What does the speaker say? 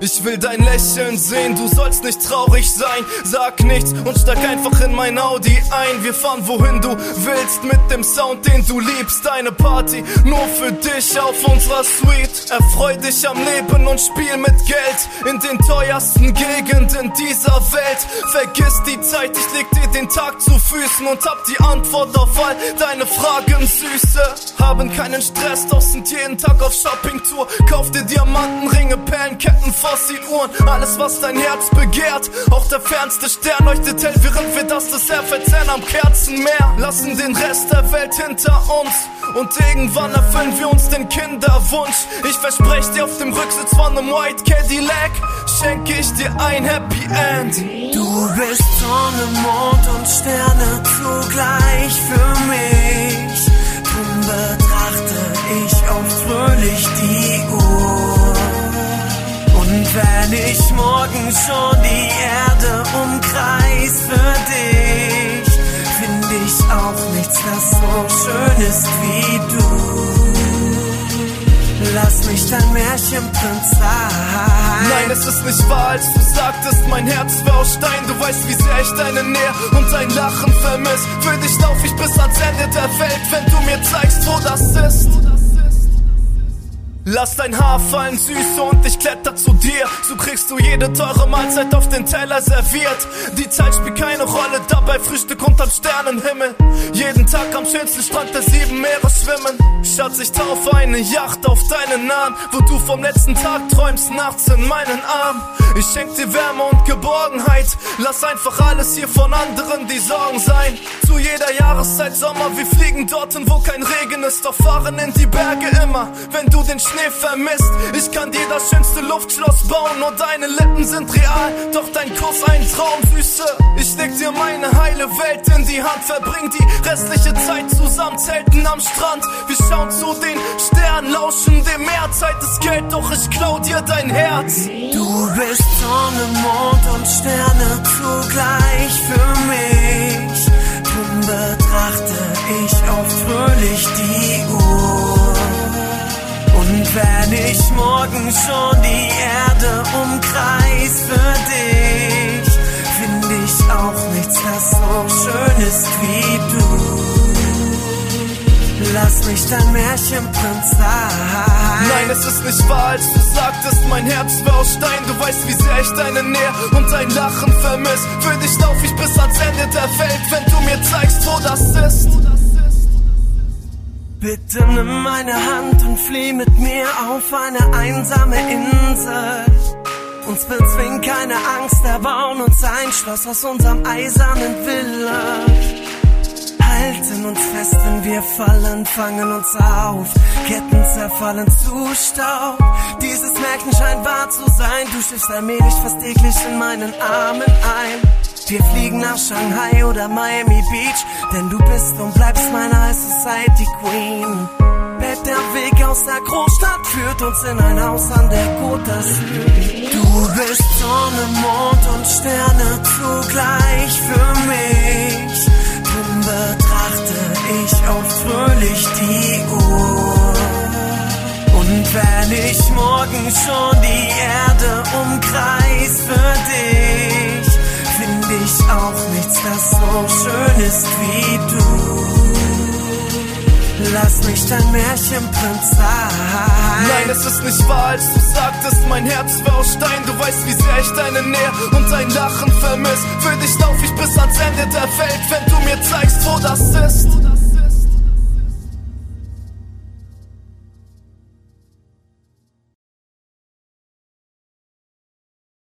Ich will dein Lächeln sehen, du sollst nicht traurig sein. Sag nichts und steig einfach in mein Audi ein. Wir fahren wohin du willst mit dem Sound, den du liebst. Eine Party nur für dich auf unserer Suite. Erfreu dich am Leben und spiel mit Geld in den teuersten Gegenden dieser Welt. Vergiss die Zeit, ich leg dir den Tag zu Füßen und hab die Antwort auf all deine Fragen, Süße. Haben keinen Stress, doch sind jeden Tag auf Shoppingtour. Kauf dir Diamantenringe, Perlenketten, Fossiluhren, alles was dein Herz begehrt. Auch der fernste Stern leuchtet hell, während wir das Dessert verzehren am Kerzenmeer. Lassen den Rest der Welt hinter uns und irgendwann erfüllen wir uns den Kinderwunsch. Ich versprech dir, auf dem Rücksitz von einem White Cadillac schenke ich dir ein Happy End. Du bist Sonne, Mond und Sterne zugleich für mich. Drum betrachte ich oft fröhlich die Uhr. Und wenn ich morgen schon die Erde umkreis für dich, find ich auch nichts, das so schön ist wie du. Lass mich dein Märchenprinz sein. Nein, es ist nicht wahr, als du sagtest, mein Herz war aus Stein. Du weißt, wie sehr ich deine Nähe und dein Lachen vermiss. Für dich lauf ich bis ans Ende der Welt, wenn du mir zeigst, wo das ist. Lass dein Haar fallen, Süße, und ich kletter zu dir. So kriegst du jede teure Mahlzeit auf den Teller serviert. Die Zeit spielt keine Rolle, dabei Frühstück unterm Sternenhimmel. Jeden Tag am schönsten Strand der 7 Meere schwimmen. Schatz, ich taufe eine Yacht auf deinen Namen, wo du vom letzten Tag träumst, nachts in meinen Armen. Ich schenk dir Wärme und Geborgenheit. Lass einfach alles hier von anderen die Sorgen sein. Zu jeder Jahreszeit Sommer, wir fliegen dorthin, wo kein Regen ist. Doch fahren in die Berge immer, wenn du den Schnee vermisst. Ich kann dir das schönste Luftschloss bauen, nur deine Lippen sind real, doch dein Kuss ein Traum, Süße. Ich leg dir meine heile Welt in die Hand, verbring die restliche Zeit zusammen, zelten am Strand. Wir schauen zu den Sternen, lauschen dem Meer. Zeit ist Geld, doch ich klau dir dein Herz. Du bist Sonne, Mond und Sterne zugleich für mich. Drum betrachte ich oft fröhlich die Uhr. Und wenn ich morgen schon die Erde umkreis für dich, find ich auch nichts, das so schön ist wie du. Lass mich dein Märchenprinz sein. Nein, es ist nicht wahr, als du sagtest, mein Herz war aus Stein. Du weißt, wie sehr ich deine Nähe und dein Lachen vermiss. Für dich lauf ich bis ans Ende der Welt, wenn du mir zeigst, wo das ist. Bitte nimm meine Hand und flieh mit mir auf eine einsame Insel. Uns bezwingt keine Angst, erbauen uns ein Schloss aus unserem eisernen Villa. Halten uns fest, wenn wir fallen, fangen uns auf. Ketten zerfallen zu Staub. Dieses Märchen scheint wahr zu sein. Du schläfst allmählich fast täglich in meinen Armen ein. Wir fliegen nach Shanghai oder Miami Beach, denn du bist und bleibst meine High Society Queen. Der Weg aus der Großstadt führt uns in ein Haus an der Côte d'Azur. Du bist Sonne, Mond und Sterne zugleich für mich. Drum betrachte ich oft fröhlich die Uhr. Und wenn ich morgen schon die Erde umkreis für dich, find ich auch nichts, das so schön ist wie du. Lass mich dein Märchenprinz sein. Nein, es ist nicht wahr, als du sagtest, mein Herz war aus Stein. Du weißt, wie sehr ich deine Nähe und dein Lachen vermiss. Für dich lauf ich bis ans Ende der Welt, wenn du mir